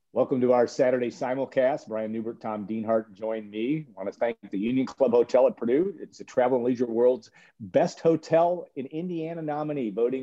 Welcome to our Saturday simulcast. Brian Newbert, Tom Dienhart join me. I want to thank the Union Club Hotel at Purdue. It's the Travel and Leisure World's best hotel in Indiana nominee. Voting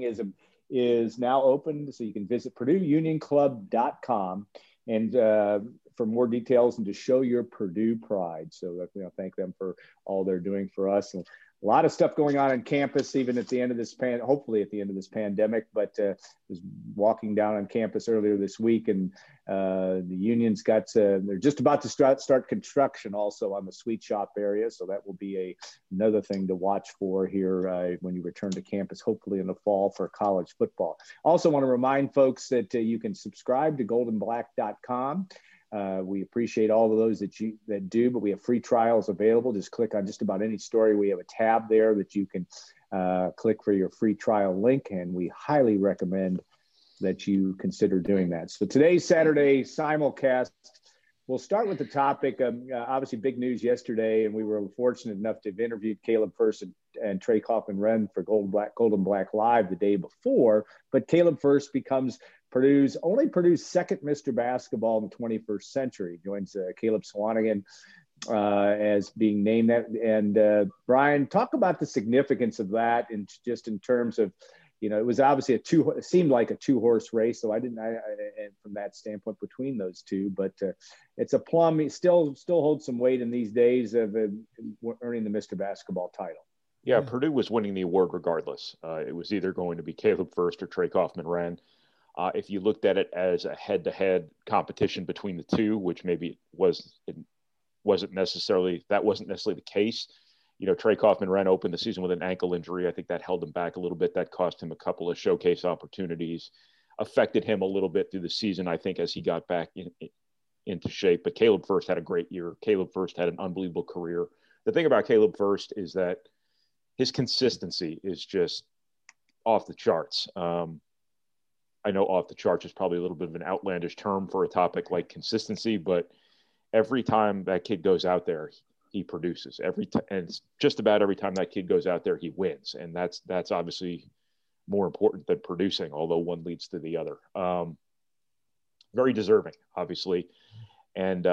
is now open, so you can visit PurdueUnionClub.com and for more details and to show your Purdue pride. So thank them for all they're doing for us. And a lot of stuff going on campus, even at the end of this hopefully at the end of this pandemic. But was walking down on campus earlier this week, and the Union's got they're just about to start construction also on the Sweet Shop area. So that will be another thing to watch for here when you return to campus, hopefully in the fall for college football. Also want to remind folks that you can subscribe to goldenblack.com. We appreciate all of those that do, but we have free trials available. Just click on just about any story. We have a tab there that you can click for your free trial link, and we highly recommend that you consider doing that. So today's Saturday simulcast, we'll start with the topic of obviously big news yesterday, and we were fortunate enough to have interviewed Caleb Furst and Trey Kaufman-Renn for Golden Black Live the day before. But Caleb Furst becomes Purdue's second Mr. Basketball in the 21st century. Joins Caleb Swanigan as being named that. And Brian, talk about the significance of that, and just in terms of, it was obviously it seemed like a two-horse race. So and from that standpoint between those two, but it's a plum. It still holds some weight in these days of earning the Mr. Basketball title. Yeah, Purdue was winning the award regardless. It was either going to be Caleb Furst or Trey Kaufman-Renn. If you looked at it as a head-to-head competition between the two, which maybe wasn't necessarily the case. Trey Kaufman-Renn opened the season with an ankle injury. I think that held him back a little bit. That cost him a couple of showcase opportunities, affected him a little bit through the season, I think, as he got back into shape. But Caleb Furst had a great year. Caleb Furst had an unbelievable career. The thing about Caleb Furst is that his consistency is just off the charts. I know off the charts is probably a little bit of an outlandish term for a topic like consistency, but every time that kid goes out there, he produces. And just about every time that kid goes out there, he wins. And that's obviously more important than producing, although one leads to the other. Very deserving, obviously, and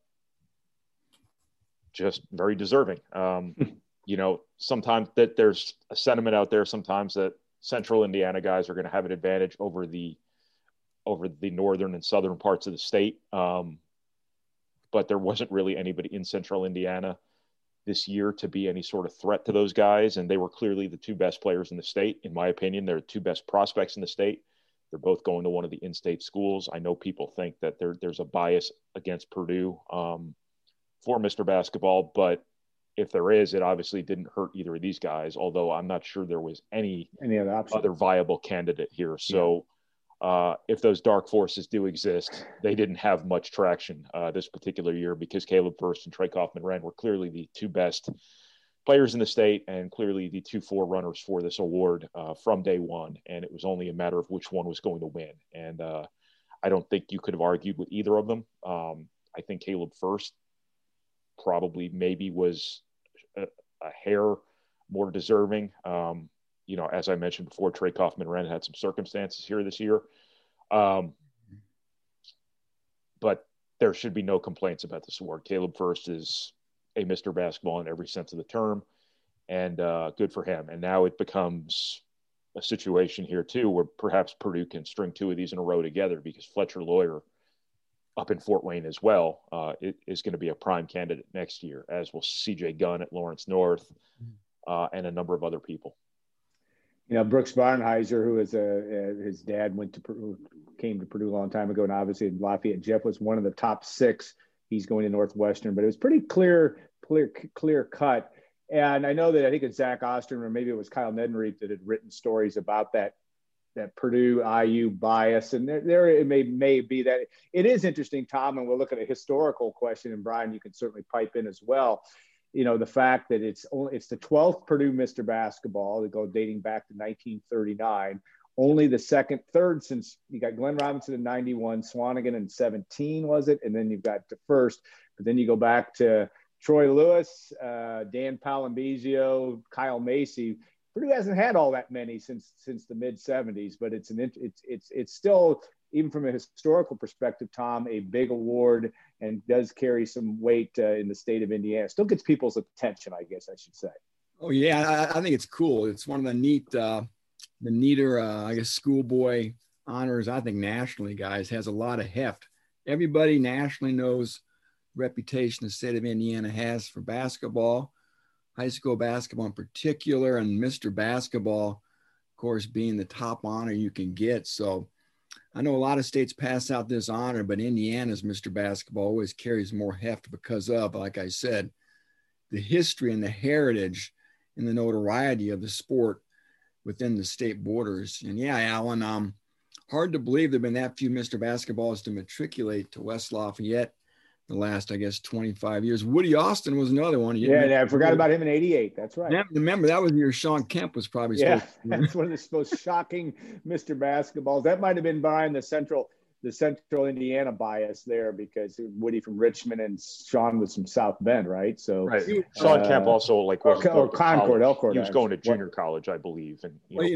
just very deserving. Sometimes that there's a sentiment out there sometimes that Central Indiana guys are going to have an advantage over the northern and southern parts of the state. But there wasn't really anybody in Central Indiana this year to be any sort of threat to those guys. And they were clearly the two best players in the state. In my opinion, they're the two best prospects in the state. They're both going to one of the in-state schools. I know people think that there's a bias against Purdue for Mr. Basketball, but if there is, it obviously didn't hurt either of these guys, although I'm not sure there was any other viable candidate here. So if those dark forces do exist, they didn't have much traction this particular year, because Caleb Furst and Trey Kaufman-Renn were clearly the two best players in the state and clearly the two forerunners for this award from day one. And it was only a matter of which one was going to win. And I don't think you could have argued with either of them. I think Caleb Furst probably maybe was a hair more deserving. As I mentioned before, Trey Kaufman-Renn had some circumstances here this year. But there should be no complaints about this award. Caleb Furst is a Mr. Basketball in every sense of the term, and good for him. And now it becomes a situation here too, where perhaps Purdue can string two of these in a row together, because Fletcher Loyer up in Fort Wayne as well is going to be a prime candidate next year, as will CJ Gunn at Lawrence North and a number of other people. Brooks Barnheiser, who is his dad came to Purdue a long time ago, and obviously in Lafayette. Jeff was one of the top six. He's going to Northwestern, but it was pretty clear cut. And I know that I think it's Zach Osterman, or maybe it was Kyle Nedenreef, that had written stories about that Purdue IU bias, and there it may be that. It is interesting, Tom, and we'll look at a historical question, and Brian, you can certainly pipe in as well. The fact that it's the 12th Purdue Mr. Basketball, dating back to 1939. Only the third since you got Glenn Robinson in 91, Swanigan in 17, was it? And then you've got the first, but then you go back to Troy Lewis, Dan Palambizio, Kyle Macy. Purdue hasn't had all that many since the mid 70s, but it's still even from a historical perspective, Tom, a big award and does carry some weight in the state of Indiana. Still gets people's attention, I guess I should say. Oh yeah, I think it's cool. It's one of the neater, I guess, schoolboy honors. I think nationally, guys, has a lot of heft. Everybody nationally knows the reputation the state of Indiana has for basketball, high school basketball in particular, and Mr. Basketball, of course, being the top honor you can get. So I know a lot of states pass out this honor, but Indiana's Mr. Basketball always carries more heft because of, like I said, the history and the heritage and the notoriety of the sport within the state borders. And yeah, Alan, hard to believe there've been that few Mr. Basketballs to matriculate to West Lafayette the last, I guess, 25 years. Woody Austin was another one. Yeah, I forgot about him in '88. That's right. Remember, that was the year Sean Kemp was probably that's one of the most shocking Mr. Basketballs. That might have been behind the central Indiana bias there, because Woody from Richmond and Sean was from South Bend, right? So right. Sean Kemp also or Concord, Elkhart. He was going to junior college, I believe, and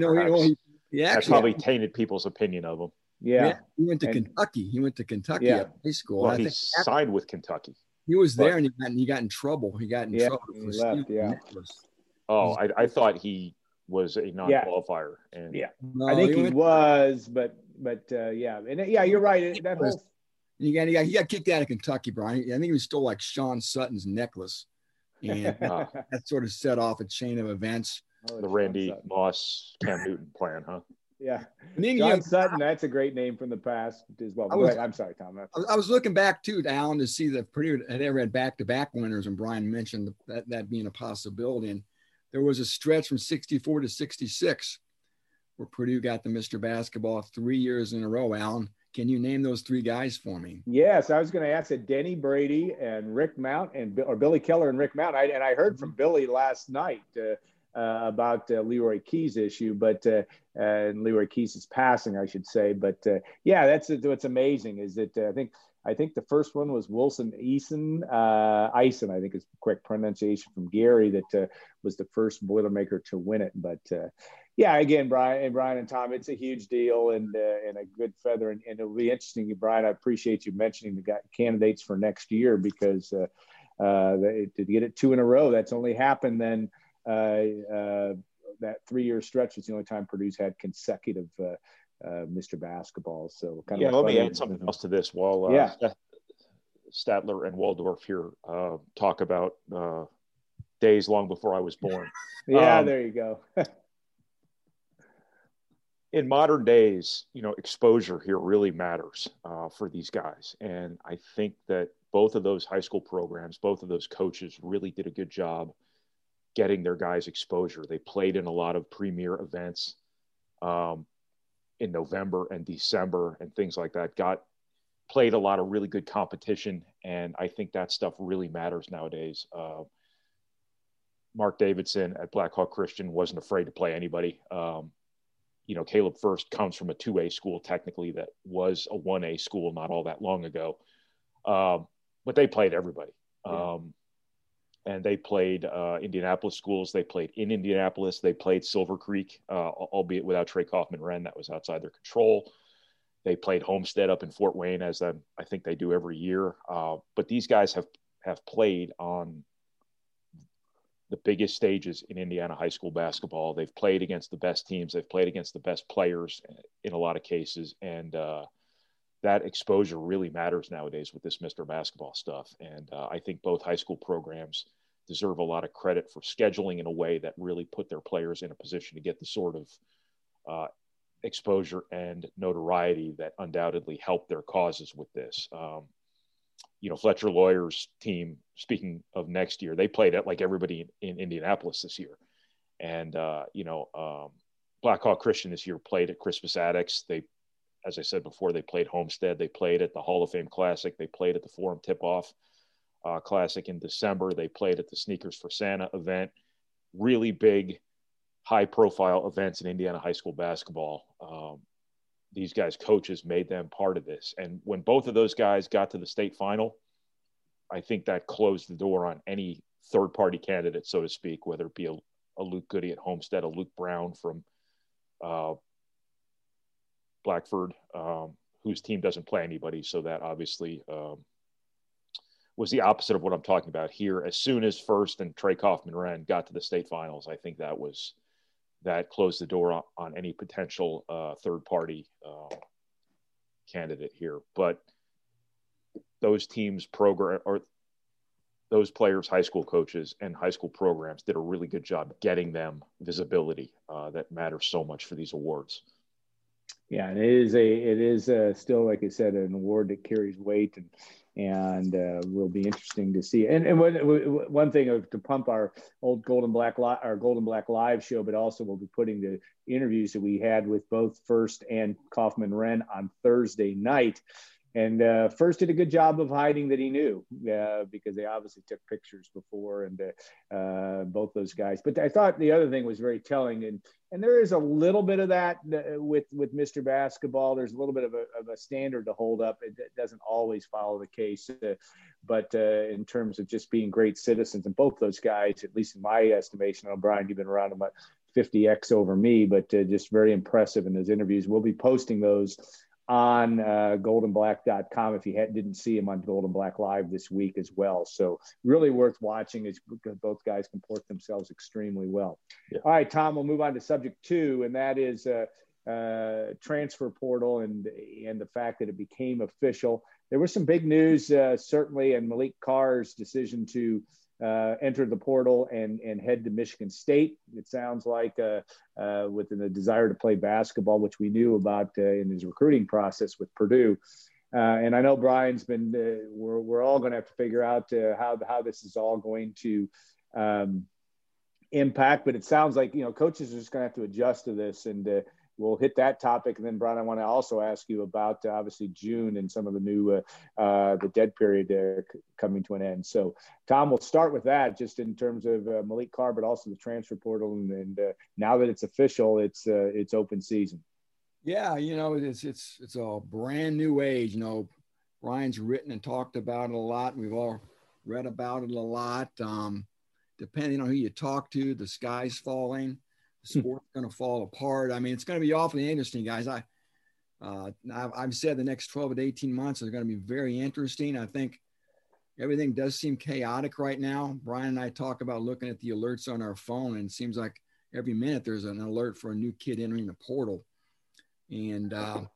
he actually probably tainted people's opinion of him. Yeah, he went to Kentucky. He went to Kentucky at high school. Well, he signed with Kentucky. He was there, and he got in trouble. He got in trouble. He left. Oh, I thought he was a non-qualifier. And no, I think he was, but and you're right. That whole he got kicked out of Kentucky, Brian. I think he stole like Sean Sutton's necklace, and that sort of set off a chain of events. The Randy Moss, Cam Newton plan, huh? Yeah, John Sutton. That's a great name from the past as well. I'm sorry, Tom. I was looking back too, Alan, to see that Purdue had ever had back-to-back winners, and Brian mentioned that being a possibility. And there was a stretch from 64 to 66 where Purdue got the Mr. Basketball 3 years in a row. Alan, can you name those three guys for me? Yes, I was going to ask it. Denny Brady and Rick Mount, or Billy Keller and Rick Mount. I heard from Billy last night about Leroy Keys' issue, but and Leroy Keys' passing, I should say. But that's what's amazing is that I think the first one was Wilson Eisen, I think is the correct pronunciation from Gary, that was the first Boilermaker to win it. But again, Brian and Tom, it's a huge deal and a good feather. And it'll be interesting, Brian. I appreciate you mentioning the candidates for next year, because to get it two in a row, that's only happened then. That 3-year stretch was the only time Purdue's had consecutive Mr. Basketball. So let me add something else to this while Statler and Waldorf here talk about days long before I was born. There you go. In modern days, exposure here really matters for these guys. And I think that both of those high school programs, both of those coaches really did a good job getting their guys exposure. They played in a lot of premier events in November and December and things like that, played a lot of really good competition. And I think that stuff really matters nowadays. Mark Davidson at Black Hawk Christian wasn't afraid to play anybody. Caleb First comes from a 2A school, technically, that was a 1A school not all that long ago. But they played everybody. And they played Indianapolis schools. They played in Indianapolis. They played Silver Creek, albeit without Trey Kaufman-Wren. That was outside their control. They played Homestead up in Fort Wayne, as I think they do every year. But these guys have played on the biggest stages in Indiana high school basketball. They've played against the best teams. They've played against the best players in a lot of cases. And that exposure really matters nowadays with this Mr. Basketball stuff. And I think both high school programs deserve a lot of credit for scheduling in a way that really put their players in a position to get the sort of exposure and notoriety that undoubtedly helped their causes with this. Fletcher Lawyer's team, speaking of next year, they played at like everybody in Indianapolis this year. And, Black Hawk Christian this year played at Crispus Attucks. As I said before, they played Homestead. They played at the Hall of Fame Classic. They played at the Forum Tip-Off Classic in December. They played at the Sneakers for Santa event. Really big, high-profile events in Indiana high school basketball. These guys' coaches made them part of this. And when both of those guys got to the state final, I think that closed the door on any third-party candidate, so to speak, whether it be a Luke Goody at Homestead, a Luke Brown from Blackford, whose team doesn't play anybody. So that obviously was the opposite of what I'm talking about here. As soon as First and Trey Kaufman-Renn got to the state finals, I think that closed the door on any potential third-party candidate here. But those teams those players, high school coaches and high school programs did a really good job getting them visibility that matters so much for these awards. Yeah, and it is still, like I said, an award that carries weight and will be interesting to see. And one thing to pump our old Golden Black Live show, but also we'll be putting the interviews that we had with both First and Kaufman-Renn on Thursday night. And First did a good job of hiding that he knew because they obviously took pictures before, and both those guys. But I thought the other thing was very telling, and there is a little bit of that with Mr. Basketball. There's a little bit of a standard to hold up. It doesn't always follow the case, but in terms of just being great citizens, and both those guys, at least in my estimation, Brian, you've been around about 50x over me, but just very impressive in those interviews. We'll be posting those on goldenblack.com if you didn't see him on Golden Black Live this week as well. So really worth watching, as both guys comport themselves extremely well. Yeah. All right, Tom, we'll move on to subject 2, and that is transfer portal and the fact that it became official. There was some big news, certainly, and Malik Carr's decision to enter the portal and head to Michigan State. It sounds like with the desire to play basketball, which we knew about in his recruiting process with Purdue. And I know Brian's been, we're all going to have to figure out how this is all going to impact, but it sounds like, coaches are just going to have to adjust to this, and we'll hit that topic. And then, Brian, I want to also ask you about obviously June and some of the new, the dead period coming to an end. So, Tom, we'll start with that just in terms of Malik Carr, but also the transfer portal. And now that it's official, it's open season. Yeah, it's a brand new age. Brian's written and talked about it a lot. We've all read about it a lot. Depending on who you talk to, the sky's falling. Sport's going to fall apart. I mean, it's going to be awfully interesting, guys. I've said the next 12 to 18 months are going to be very interesting. I think everything does seem chaotic right now. Brian and I talk about looking at the alerts on our phone, and it seems like every minute there's an alert for a new kid entering the portal. And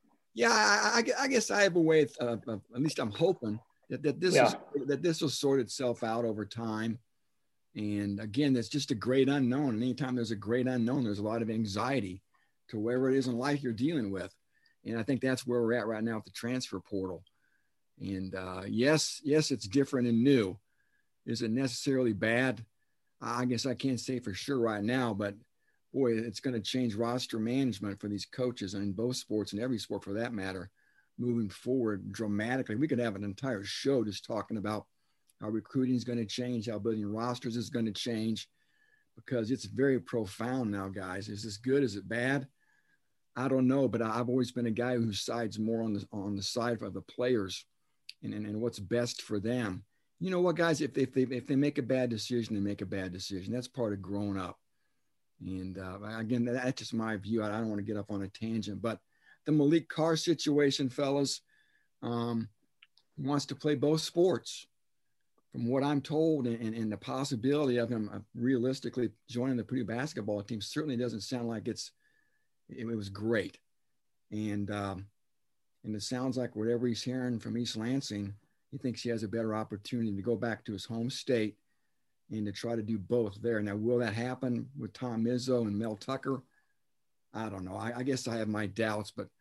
I guess I have a way of at least I'm hoping that this will sort itself out over time. And again, that's just a great unknown. And anytime there's a great unknown, there's a lot of anxiety to wherever it is in life you're dealing with. And I think that's where we're at right now with the transfer portal. And yes, it's different and new. Is it necessarily bad? I guess I can't say for sure right now, but boy, it's going to change roster management for these coaches in both sports and every sport for that matter, moving forward dramatically. We could have an entire show just talking about how recruiting is going to change, how building rosters is going to change, because it's very profound now, guys. Is this good? Is it bad? I don't know, but I've always been a guy who sides more on the side of the players and what's best for them. You know what, guys? If they make a bad decision, they make a bad decision. That's part of growing up. And again, that's just my view. I don't want to get up on a tangent, but the Malik Carr situation, fellas, he wants to play both sports. From what I'm told, and the possibility of him realistically joining the Purdue basketball team certainly doesn't sound like it was great. And it sounds like whatever he's hearing from East Lansing, he thinks he has a better opportunity to go back to his home state and to try to do both there. Now, will that happen with Tom Izzo and Mel Tucker? I don't know. I guess I have my doubts, but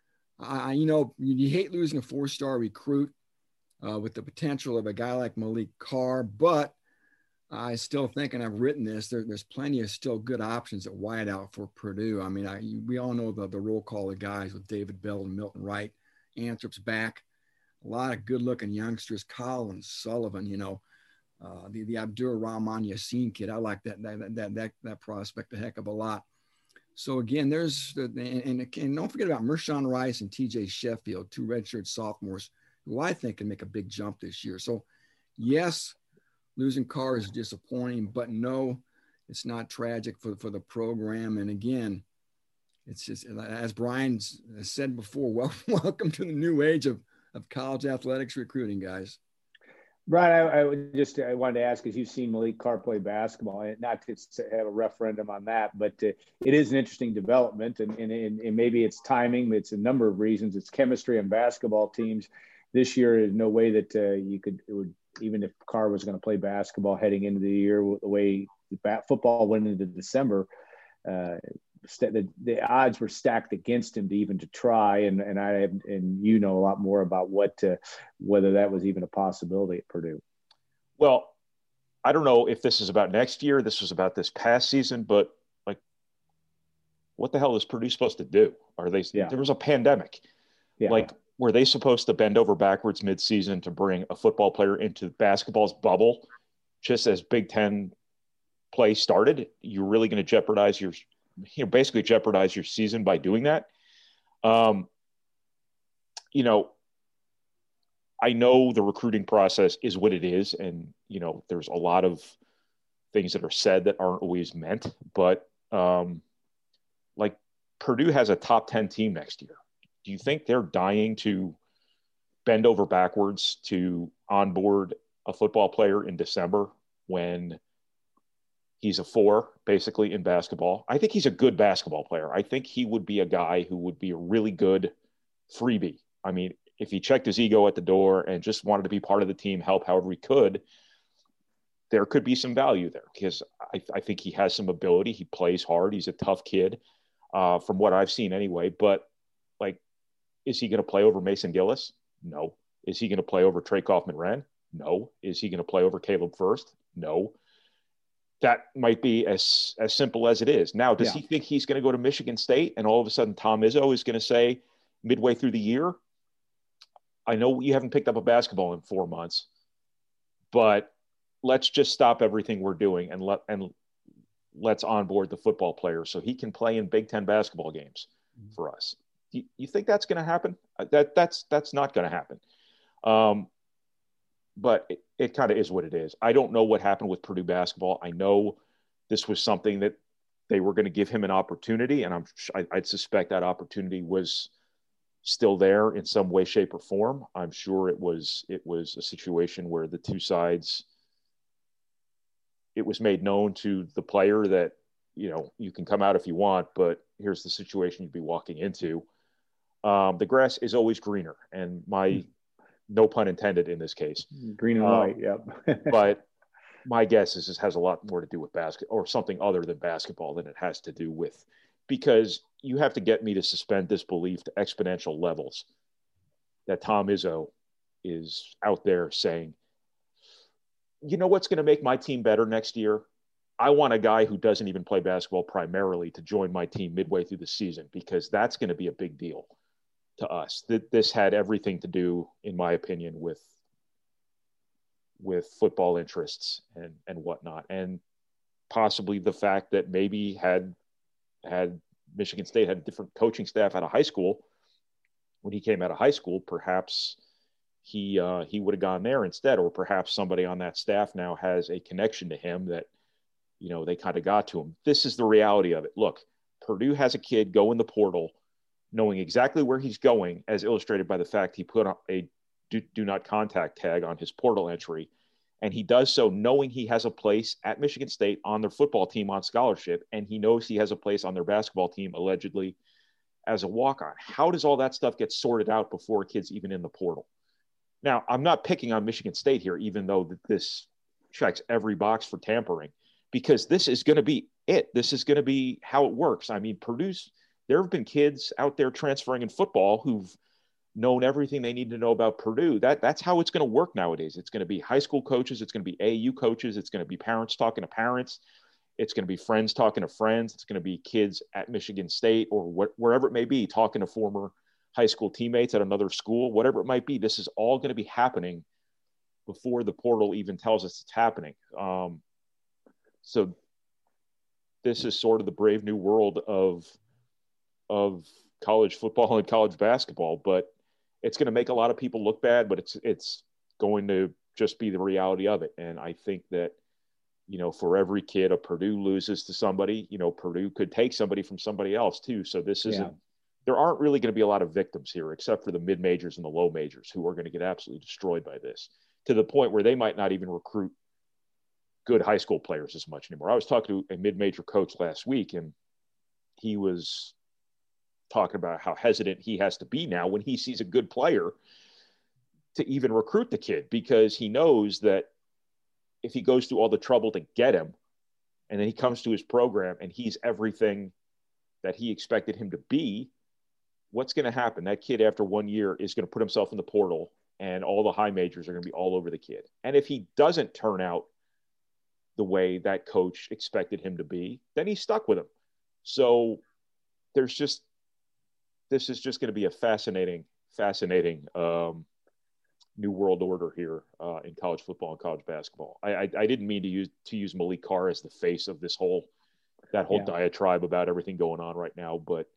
you hate losing a 4-star recruit with the potential of a guy like Malik Carr, but I still think, and I've written this, there's plenty of still good options at wideout for Purdue. I mean, we all know the roll call of guys with David Bell and Milton Wright. Anthrop's back. A lot of good-looking youngsters. Collins, Sullivan, the Abdur Rahman Yassin kid. I like that prospect a heck of a lot. So again, and don't forget about Mershawn Rice and TJ Sheffield, 2 redshirt sophomores, who I think can make a big jump this year. So yes, losing Carr is disappointing, but no, it's not tragic for the program. And again, it's just, as Brian said before, welcome to the new age of college athletics recruiting, guys. Brian, I wanted to ask, because you've seen Malik Carr play basketball, and not to have a referendum on that, but it is an interesting development, and maybe it's timing. It's a number of reasons. It's chemistry on basketball teams. This year, there's no way that even if Carr was going to play basketball heading into the year, the way football went into December, the odds were stacked against him to try, and you know a lot more about whether that was even a possibility at Purdue. Well, I don't know if this is about next year. This was about this past season, but like, what the hell is Purdue supposed to do? There was a pandemic. Yeah. Like, were they supposed to bend over backwards midseason to bring a football player into basketball's bubble just as Big Ten play started? You're really going to jeopardize basically jeopardize your season by doing that. I know the recruiting process is what it is. And, there's a lot of things that are said that aren't always meant, but like Purdue has a top 10 team next year. Do you think they're dying to bend over backwards to onboard a football player in December when he's a 4 basically in basketball? I think he's a good basketball player. I think he would be a guy who would be a really good freebie. I mean, if he checked his ego at the door and just wanted to be part of the team, help however he could, there could be some value there, because I think he has some ability. He plays hard. He's a tough kid from what I've seen anyway. But like, is he going to play over Mason Gillis? No. Is he going to play over Trey Kaufman-Renn? No. Is he going to play over Caleb Furst? No. That might be as simple as it is. Now, does he think he's going to go to Michigan State and all of a sudden Tom Izzo is going to say midway through the year, I know you haven't picked up a basketball in 4 months, but let's just stop everything we're doing and let's onboard the football player so he can play in Big Ten basketball games for us. You think that's going to happen? That's not going to happen. But it kind of is what it is. I don't know what happened with Purdue basketball. I know this was something that they were going to give him an opportunity, and I'd suspect that opportunity was still there in some way, shape, or form. I'm sure it was a situation where the two sides, it was made known to the player that, you can come out if you want, but here's the situation you'd be walking into. The grass is always greener, and no pun intended in this case. Green and white, yep. But my guess is this has a lot more to do with basketball or something other than basketball than it has to do with, because you have to get me to suspend disbelief to exponential levels that Tom Izzo is out there saying, you know what's going to make my team better next year? I want a guy who doesn't even play basketball primarily to join my team midway through the season, because that's going to be a big deal to us. This had everything to do, in my opinion, with football interests and whatnot, and possibly the fact that maybe had Michigan State had a different coaching staff out of high school, when he came out of high school, perhaps he would have gone there instead, or perhaps somebody on that staff now has a connection to him that, they kind of got to him. This is the reality of it. Look, Purdue has a kid go in the portal knowing exactly where he's going, as illustrated by the fact he put a do not contact tag on his portal entry. And he does so knowing he has a place at Michigan State on their football team on scholarship, and he knows he has a place on their basketball team, allegedly, as a walk-on. How does all that stuff get sorted out before a kid's even in the portal? Now, I'm not picking on Michigan State here, even though this checks every box for tampering, because this is going to be it. This is going to be how it works. I mean, there have been kids out there transferring in football who've known everything they need to know about Purdue. That's how it's going to work nowadays. It's going to be high school coaches. It's going to be AAU coaches. It's going to be parents talking to parents. It's going to be friends talking to friends. It's going to be kids at Michigan State or wherever it may be talking to former high school teammates at another school, whatever it might be. This is all going to be happening before the portal even tells us it's happening. So this is sort of the brave new world of college football and college basketball, but it's going to make a lot of people look bad, but it's going to just be the reality of it. And I think that for every kid a Purdue loses to somebody, Purdue could take somebody from somebody else too. So this isn't, there aren't really going to be a lot of victims here, except for the mid majors and the low majors who are going to get absolutely destroyed by this, to the point where they might not even recruit good high school players as much anymore. I was talking to a mid-major coach last week, and he was talking about how hesitant he has to be now when he sees a good player to even recruit the kid, because he knows that if he goes through all the trouble to get him, and then he comes to his program and he's everything that he expected him to be, what's going to happen? That kid after 1 year is going to put himself in the portal, and all the high majors are going to be all over the kid. And if he doesn't turn out the way that coach expected him to be, then he's stuck with him. So this is just going to be a fascinating new world order here in college football and college basketball. I didn't mean to use Malik Carr as the face of this whole diatribe about everything going on right now, but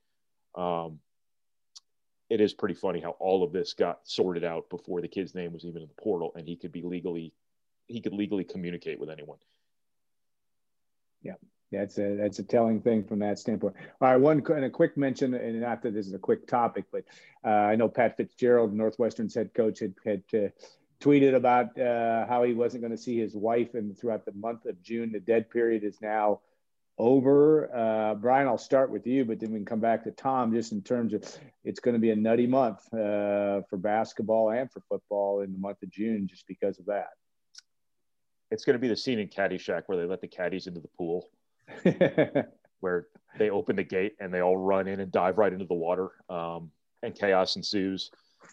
it is pretty funny how all of this got sorted out before the kid's name was even in the portal, and he could legally communicate with anyone. Yeah, that's a telling thing from that standpoint. All right, a quick mention, and not that this is a quick topic, but I know Pat Fitzgerald, Northwestern's head coach, had tweeted about how he wasn't going to see his wife throughout the month of June. The dead period is now over. Brian, I'll start with you, but then we can come back to Tom, just in terms of it's going to be a nutty month for basketball and for football in the month of June just because of that. It's going to be the scene in Caddyshack where they let the caddies into the pool, where they open the gate and they all run in and dive right into the water, and chaos ensues.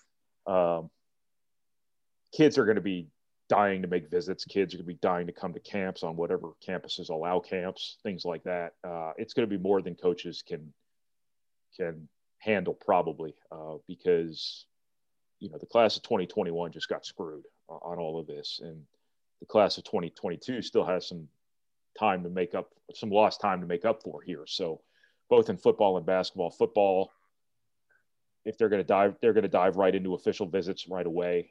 Kids are going to be dying to make visits. Kids are going to be dying to come to camps on whatever campuses allow camps, things like that. It's going to be more than coaches can handle probably, because, the class of 2021 just got screwed on all of this. And the class of 2022 still has some lost time to make up for here. So both in football and basketball, if they're going to dive right into official visits right away.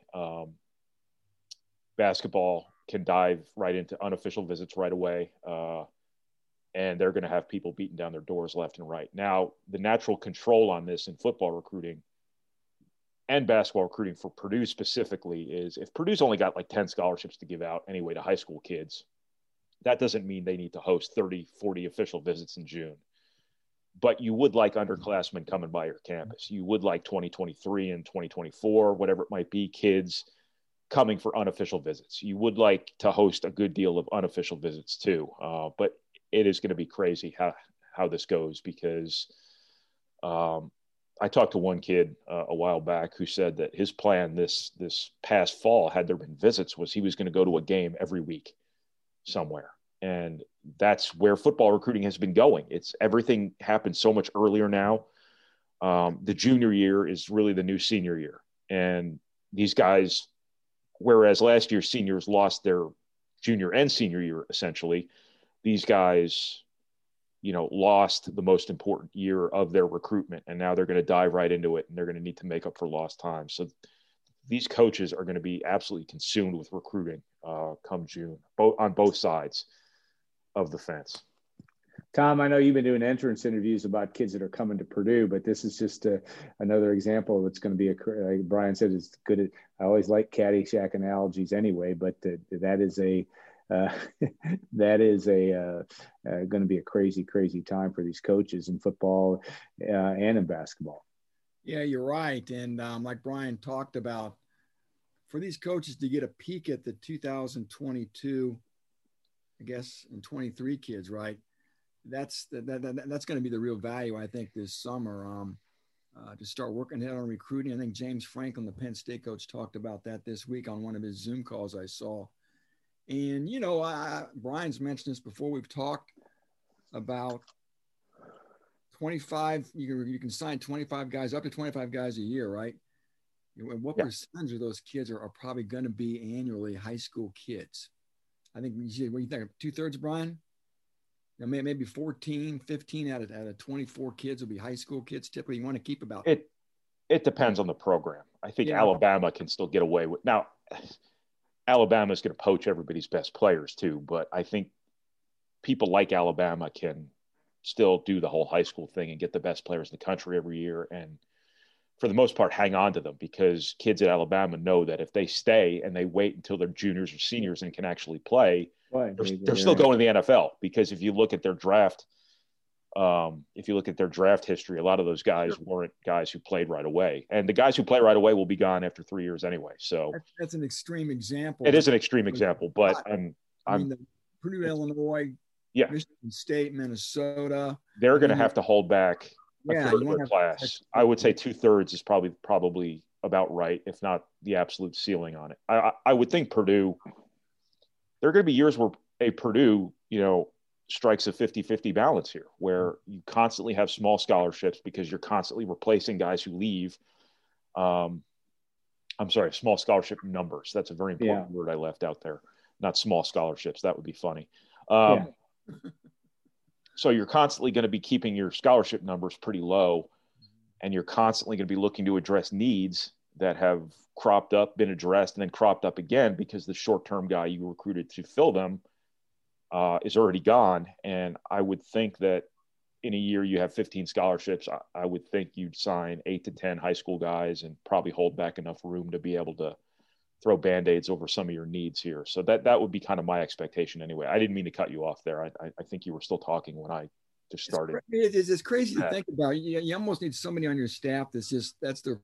Basketball can dive right into unofficial visits right away. And they're going to have people beating down their doors left and right. Now, the natural control on this in football recruiting and basketball recruiting for Purdue specifically is, if Purdue's only got like 10 scholarships to give out anyway to high school kids, that doesn't mean they need to host 30, 40 official visits in June. But you would like underclassmen coming by your campus. You would like 2023 and 2024, whatever it might be, kids coming for unofficial visits. You would like to host a good deal of unofficial visits too. But it is going to be crazy how this goes, because I talked to one kid a while back who said that his plan this past fall, had there been visits, was he was going to go to a game every week somewhere. And that's where football recruiting has been going. Everything happens so much earlier now. The junior year is really the new senior year. And these guys, whereas last year seniors lost their junior and senior year, essentially, these guys, lost the most important year of their recruitment, and now they're going to dive right into it, and they're going to need to make up for lost time. So these coaches are going to be absolutely consumed with recruiting come June, on both sides of the fence. Tom, I know you've been doing entrance interviews about kids that are coming to Purdue, but this is just another example of it's going to be like Brian said, it's good. I always like Caddyshack analogies anyway, but that is going to be a crazy time for these coaches in football and in basketball. Yeah, you're right. And like Brian talked about, for these coaches to get a peek at the 2022, I guess, and 23 kids, right? That's going to be the real value, I think, this summer, to start working ahead on recruiting. I think James Franklin, the Penn State coach, talked about that this week on one of his Zoom calls I saw. And, Brian's mentioned this before. We've talked about 25, you can sign 25 guys, up to 25 guys a year, right? And what percentage of those kids are probably going to be annually high school kids? I think, what do you think, 2/3, Brian? Maybe 14, 15 out of 24 kids will be high school kids. Typically, you want to keep about it. It depends on the program. I think Alabama can still get away with. Now, Alabama's going to poach everybody's best players too, but I think people like Alabama can still do the whole high school thing and get the best players in the country every year. And for the most part, hang on to them, because kids at Alabama know that if they stay and they wait until they're juniors or seniors and can actually play, they're still going to the NFL. Because if you look at their draft, history, a lot of those guys weren't guys who played right away, and the guys who play right away will be gone after 3 years anyway. So that's an extreme example. It is an extreme example, but I mean, Purdue, Illinois, yeah, Michigan State, Minnesota, they're going to have to hold back a third of their class. I would say 2/3 is probably about right, if not the absolute ceiling on it. I would think Purdue, there are going to be years where a Purdue, strikes a 50-50 balance here, where you constantly have small scholarships because you're constantly replacing guys who leave. I'm sorry, small scholarship numbers. That's a very important word I left out there. Not small scholarships. That would be funny. So you're constantly going to be keeping your scholarship numbers pretty low, and you're constantly going to be looking to address needs that have cropped up, been addressed, and then cropped up again because the short-term guy you recruited to fill them is already gone. And I would think that in a year you have 15 scholarships. I would think you'd sign 8 to 10 high school guys and probably hold back enough room to be able to throw Band-Aids over some of your needs here. So that would be kind of my expectation anyway. I didn't mean to cut you off there. I think you were still talking when I just started. It's crazy to think about. You almost need somebody on your staff that's their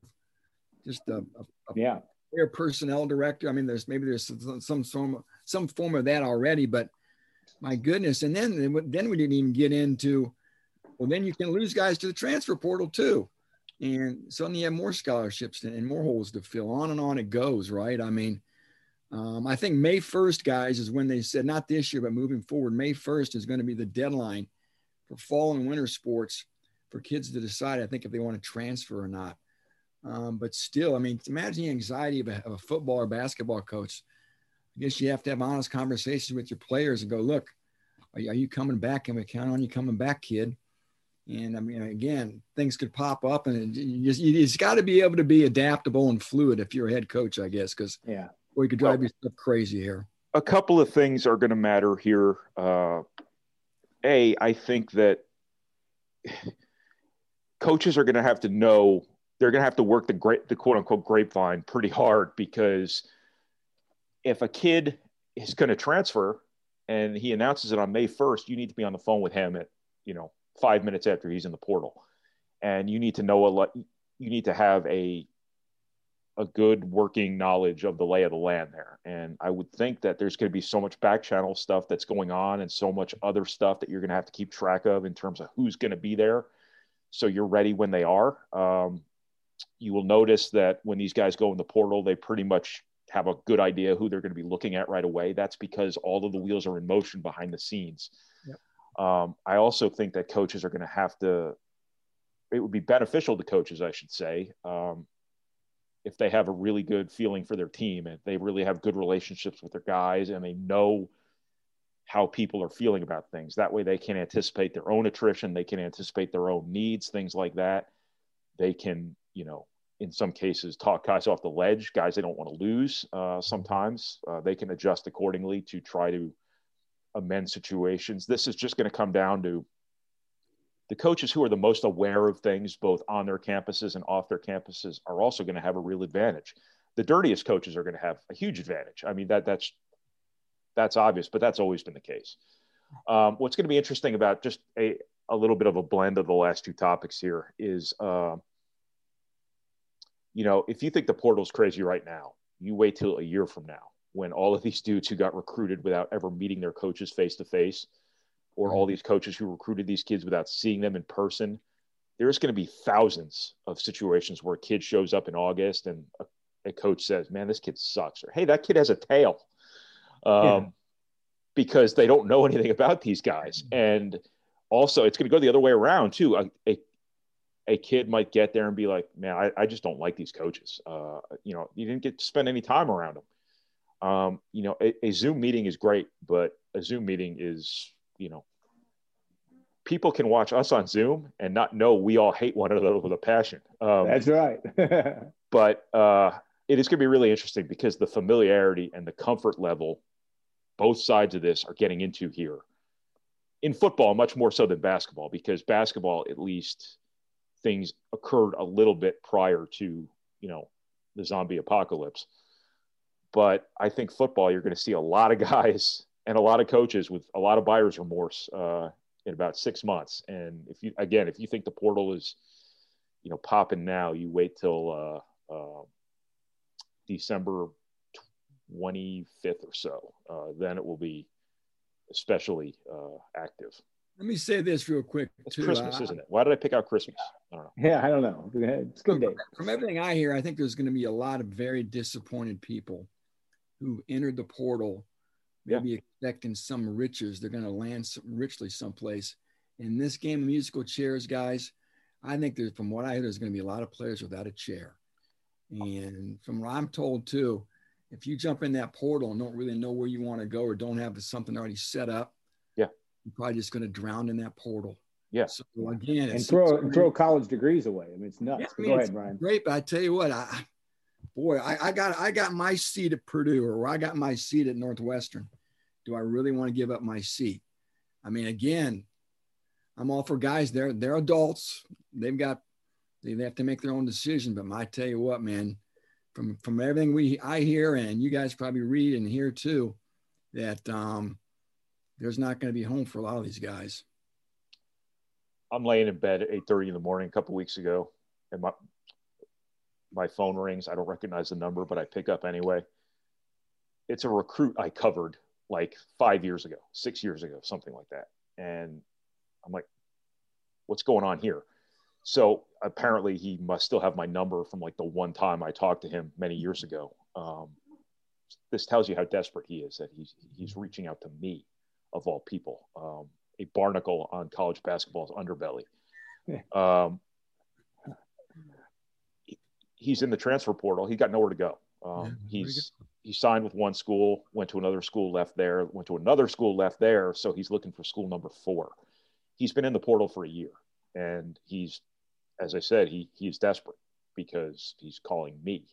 player personnel director. I mean, there's some form of that already, but my goodness. And then we didn't even get into, well, then you can lose guys to the transfer portal too. And suddenly you have more scholarships and more holes to fill. On and on it goes, right? I mean, I think May 1st, guys, is when they said, not this year, but moving forward, May 1st is going to be the deadline for fall and winter sports for kids to decide, I think, if they want to transfer or not. But still, I mean, imagine the anxiety of a football or basketball coach. I guess you have to have honest conversations with your players and go, look, are you coming back? Can we count on you coming back, kid? And I mean, again, things could pop up, and you just got to be able to be adaptable and fluid if you're a head coach, I guess, because you could drive yourself crazy here. A couple of things are going to matter here. I think that coaches are going to have to know, they're going to have to work the quote unquote grapevine pretty hard, because if a kid is going to transfer and he announces it on May 1st, you need to be on the phone with him at, 5 minutes after he's in the portal. And you need to know you need to have a good working knowledge of the lay of the land there. And I would think that there's going to be so much back channel stuff that's going on and so much other stuff that you're going to have to keep track of in terms of who's going to be there, so you're ready when they are. You will notice that when these guys go in the portal, they pretty much have a good idea who they're going to be looking at right away. That's because all of the wheels are in motion behind the scenes. Yep. I also think that coaches are going to have to, it would be beneficial to coaches, I should say, if they have a really good feeling for their team and they really have good relationships with their guys and they know how people are feeling about things. That way they can anticipate their own attrition. They can anticipate their own needs, things like that. They can, in some cases, talk guys off the ledge, guys they don't want to lose. Sometimes they can adjust accordingly to try to amend situations. This is just going to come down to the coaches who are the most aware of things, both on their campuses and off their campuses, are also going to have a real advantage. The dirtiest coaches are going to have a huge advantage. I mean, that's obvious, but that's always been the case. What's going to be interesting about just a little bit of a blend of the last two topics here is, if you think the portal's crazy right now, you wait till a year from now, when all of these dudes who got recruited without ever meeting their coaches face to face, or all these coaches who recruited these kids without seeing them in person, there's going to be thousands of situations where a kid shows up in August and a coach says, man, this kid sucks. Or, hey, that kid has a tail. Because they don't know anything about these guys. And also it's going to go the other way around too. A kid might get there and be like, man, I just don't like these coaches. You didn't get to spend any time around them. A Zoom meeting is great, but a Zoom meeting is, people can watch us on Zoom and not know we all hate one another with a passion. That's right. But it is going to be really interesting because the familiarity and the comfort level both sides of this are getting into here in football, much more so than basketball, because basketball, at least things occurred a little bit prior to, the zombie apocalypse. But I think football, you're going to see a lot of guys and a lot of coaches with a lot of buyer's remorse in about 6 months. And if you think the portal is, popping now, you wait till December 25th or so. Then it will be especially active. Let me say this real quick. It's Christmas, isn't it? Why did I pick out Christmas? I don't know. Yeah, I don't know. It's a good day. From everything I hear, I think there's going to be a lot of very disappointed people who entered the portal, maybe expecting some riches. They're going to land richly someplace. In this game of musical chairs, guys, I think from what I hear, there's going to be a lot of players without a chair. And from what I'm told too, if you jump in that portal and don't really know where you want to go or don't have something already set up, you're probably just going to drown in that portal. Yeah. So again, and throw college degrees away. I mean, it's nuts. Yeah, Go ahead, Brian. Great, but I tell you what, I got my seat at Purdue, or I got my seat at Northwestern. Do I really want to give up my seat? I mean, again, I'm all for guys. They're adults. They have to make their own decision. But I tell you what, man, from everything I hear, and you guys probably read and hear too, that there's not going to be home for a lot of these guys. I'm laying in bed at 8:30 in the morning a couple of weeks ago, and my phone rings. I don't recognize the number, but I pick up anyway. It's a recruit I covered like 5 years ago, 6 years ago, something like that. And I'm like, what's going on here? So apparently he must still have my number from like the one time I talked to him many years ago. This tells you how desperate he is, that he's reaching out to me, of all people, a barnacle on college basketball's underbelly. He's in the transfer portal. He got nowhere to go. He signed with one school, went to another school, left there, went to another school, left there. So he's looking for school number 4. He's been in the portal for a year, and he's, as I said, he's desperate because he's calling me.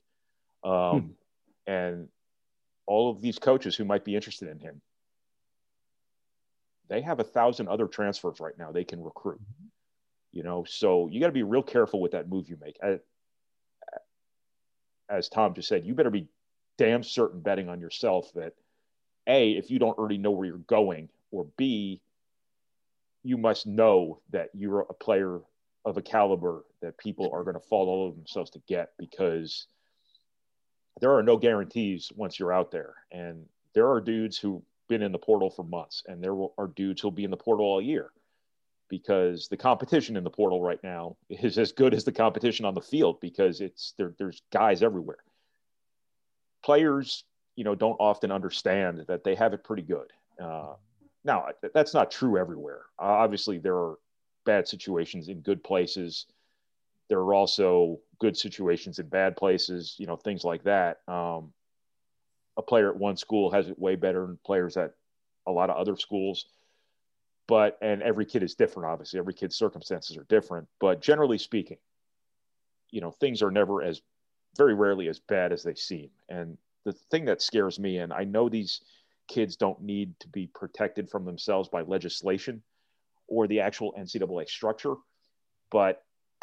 And all of these coaches who might be interested in him, they have 1,000 other transfers right now they can recruit, so you got to be real careful with that move you make. As Tom just said, you better be damn certain betting on yourself that A, if you don't already know where you're going, or B, you must know that you're a player of a caliber that people are going to fall all over themselves to get, because there are no guarantees once you're out there. And there are dudes who've been in the portal for months, and there are dudes who'll be in the portal all year, because the competition in the portal right now is as good as the competition on the field, because there's guys everywhere. Players, don't often understand that they have it pretty good. Now, that's not true everywhere. Obviously, there are bad situations in good places. There are also good situations in bad places, things like that. A player at one school has it way better than players at a lot of other schools. And every kid is different, obviously. Every kid's circumstances are different. But generally speaking, things are very rarely as bad as they seem. And the thing that scares me, and I know these kids don't need to be protected from themselves by legislation or the actual NCAA structure, but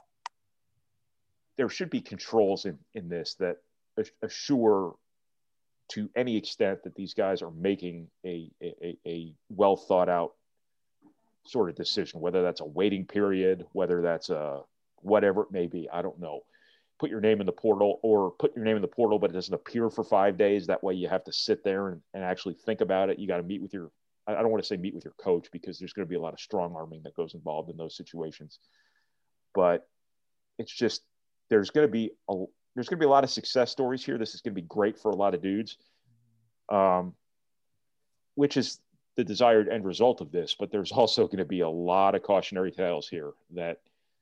there should be controls in this that assure to any extent that these guys are making a well thought out sort of decision, whether that's a waiting period, whether that's a whatever it may be. I don't know. Put your name in the portal, but it doesn't appear for 5 days. That way you have to sit there and actually think about it. You got to meet with I don't want to say meet with your coach, because there's going to be a lot of strong arming that goes involved in those situations. But it's just, there's going to be a lot of success stories here. This is going to be great for a lot of dudes, which is the desired end result of this. But there's also going to be a lot of cautionary tales here that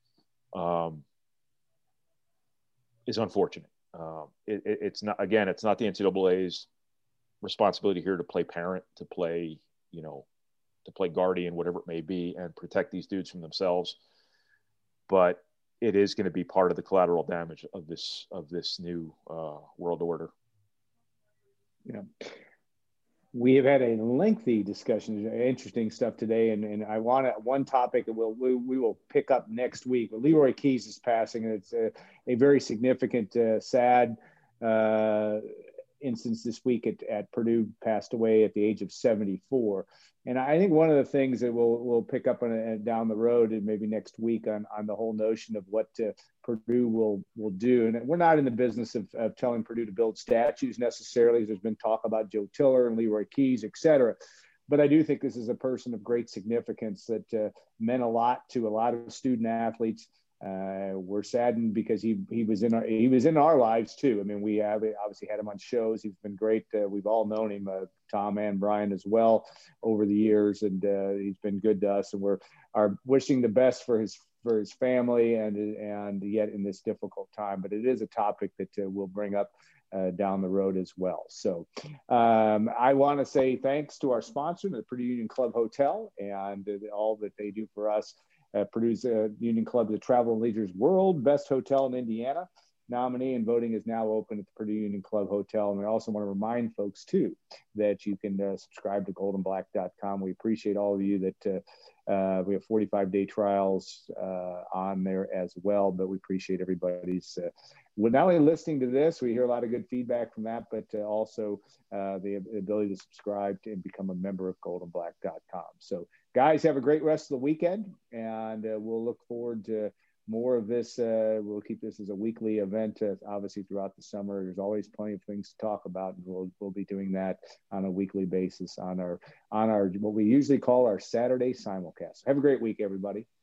is unfortunate. It's not the NCAA's responsibility here to play parent, to play guardian, whatever it may be, and protect these dudes from themselves. But it is going to be part of the collateral damage of this new world order. Yeah. We have had a lengthy discussion, interesting stuff today, and I want one topic that we will pick up next week. But Leroy Keys is passing, and it's a very significant, sad instance this week at Purdue. Passed away at the age of 74. And I think one of the things that we'll pick up on down the road, and maybe next week, on the whole notion of what Purdue will do. And we're not in the business of telling Purdue to build statues necessarily. There's been talk about Joe Tiller and Leroy Keys, et cetera. But I do think this is a person of great significance that meant a lot to a lot of student athletes. We're saddened because he was in our lives too. I mean, we have obviously had him on shows. He's been great. We've all known him, Tom and Brian as well, over the years, and he's been good to us. And we're wishing the best for his family and yet in this difficult time. But it is a topic that we'll bring up down the road as well. So I want to say thanks to our sponsor, the Purdue Union Club Hotel, and all that they do for us. Purdue's Union Club, the Travel and Leisure's World Best Hotel in Indiana nominee, and voting is now open at the Purdue Union Club Hotel. And we also want to remind folks too that you can subscribe to goldenblack.com. We appreciate all of you that we have 45-day trials on there as well, but we appreciate everybody's not only listening to this, we hear a lot of good feedback from that, but also the ability to subscribe to and become a member of goldenblack.com. So guys, have a great rest of the weekend, and we'll look forward to more of this. We'll keep this as a weekly event, obviously throughout the summer. There's always plenty of things to talk about, and we'll be doing that on a weekly basis on our what we usually call our Saturday simulcast. Have a great week, everybody.